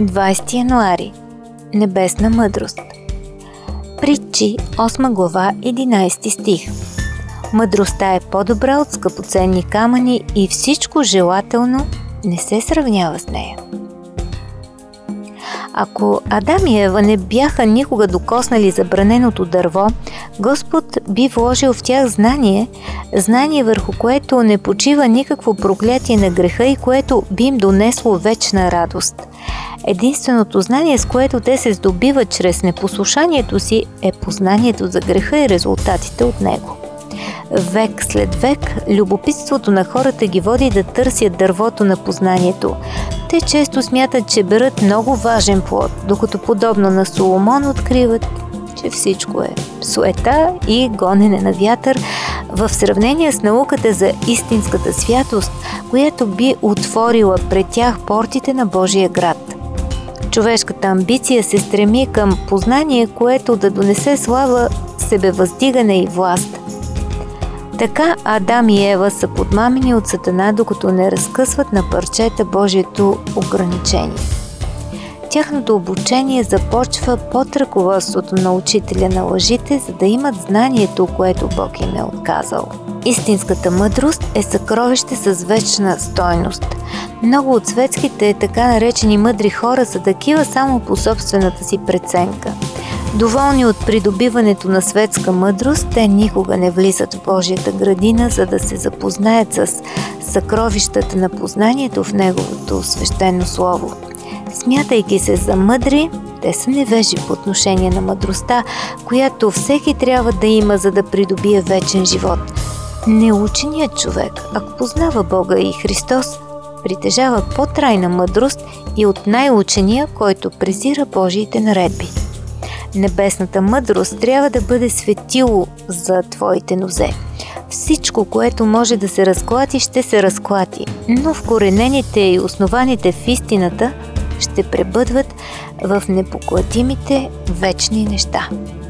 20 януари. Небесна мъдрост. Притчи, 8 глава, 11 стих. Мъдростта е по-добра от скъпоценни камъни и всичко желателно не се сравнява с нея. Ако Адам и Ева не бяха никога докоснали забраненото дърво, Господ би вложил в тях знание върху което не почива никакво проклятие на греха и което би им донесло вечна радост. Единственото знание, с което те се здобиват чрез непослушанието си, е познанието за греха и резултатите от него. Век след век, любопитството на хората ги води да търсят дървото на познанието. Те често смятат, че берат много важен плод, докато подобно на Соломон откриват, че всичко е суета и гонене на вятър в сравнение с науката за истинската святост, която би отворила пред тях портите на Божия град. Човешката амбиция се стреми към познание, което да донесе слава, себевъздигане и власт. Така Адам и Ева са подмамени от Сатана, докато не разкъсват на парчета Божието ограничение. Тяхното обучение започва под ръководството на учителя на лъжите, за да имат знанието, което Бог им е отказал. Истинската мъдрост е съкровище с вечна стойност. Много от светските така наречени мъдри хора са такива само по собствената си преценка. Доволни от придобиването на светска мъдрост, те никога не влизат в Божията градина, за да се запознаят с съкровищата на познанието в Неговото свещено слово. Смятайки се за мъдри, те са невежи по отношение на мъдростта, която всеки трябва да има, за да придобие вечен живот. Неученият човек, ако познава Бога и Христос, притежава по-трайна мъдрост и от най-учения, който презира Божиите наредби. Небесната мъдрост трябва да бъде светило за твоите нозе. Всичко, което може да се разклати, ще се разклати, но вкоренените и основаните в истината ще пребъдват в непоклатимите вечни неща.